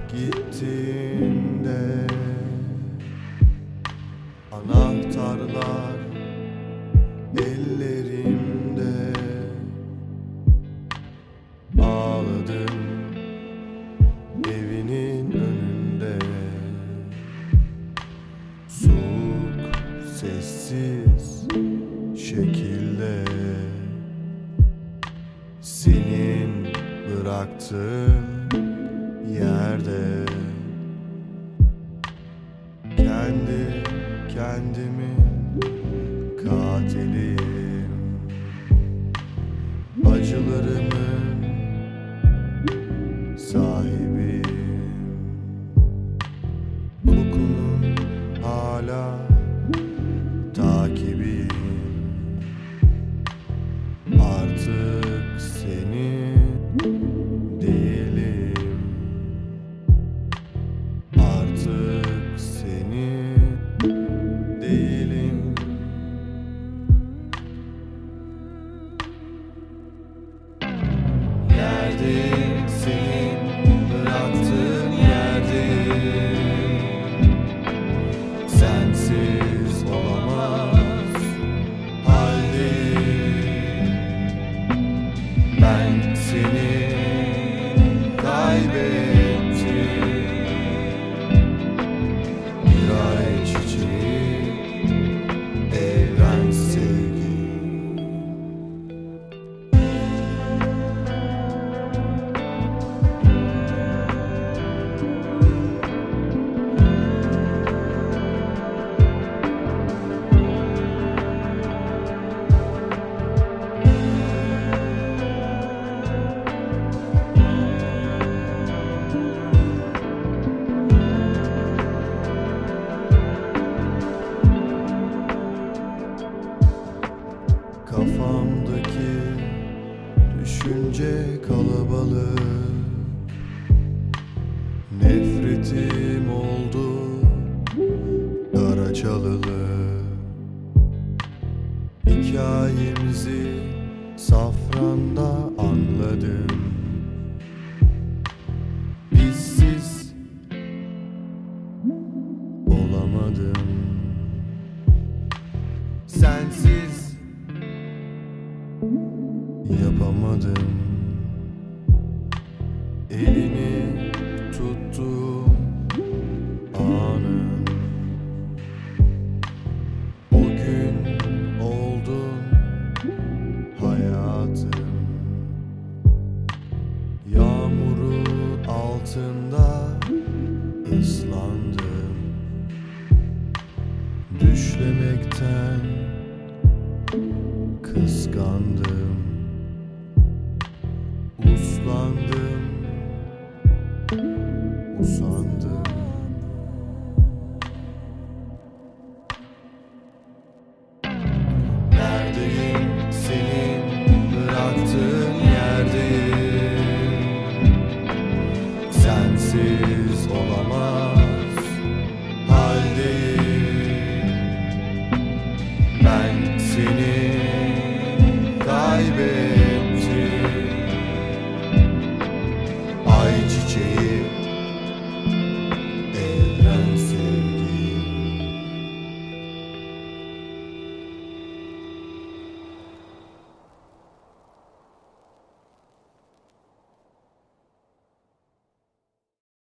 Gittiğinde anahtarlar ellerimde, ağladım evinin önünde. Soğuk, sessiz şekilde senin bıraktığın yerde kendi kendimin katiliyim. Acılarımın sahibiyim. Kokunun hala takibiyim. Artık senin değilim. Artık senin değilim. Yerdeyim, senin bıraktığın yerdeyim. Sensiz olamaz haldeyim. Ben seni kaybettim. Bir ay çiçeği, evren sevgi. Kafamdaki düşünce kalabalık. Nefretim oldu Karaçalılı. Hikayemizi safranda anladım. Bizsiz olamadım. Sensiz yapamadım. Elini tuttum anın. O gün oldun hayatım. Yağmurun altında ıslandım. Düşlemekten kıskandım. Uslandım, usandım. Neredeyim, senin bıraktığın yerdeyim. Sensiz olamaz haldeyim. Ben seni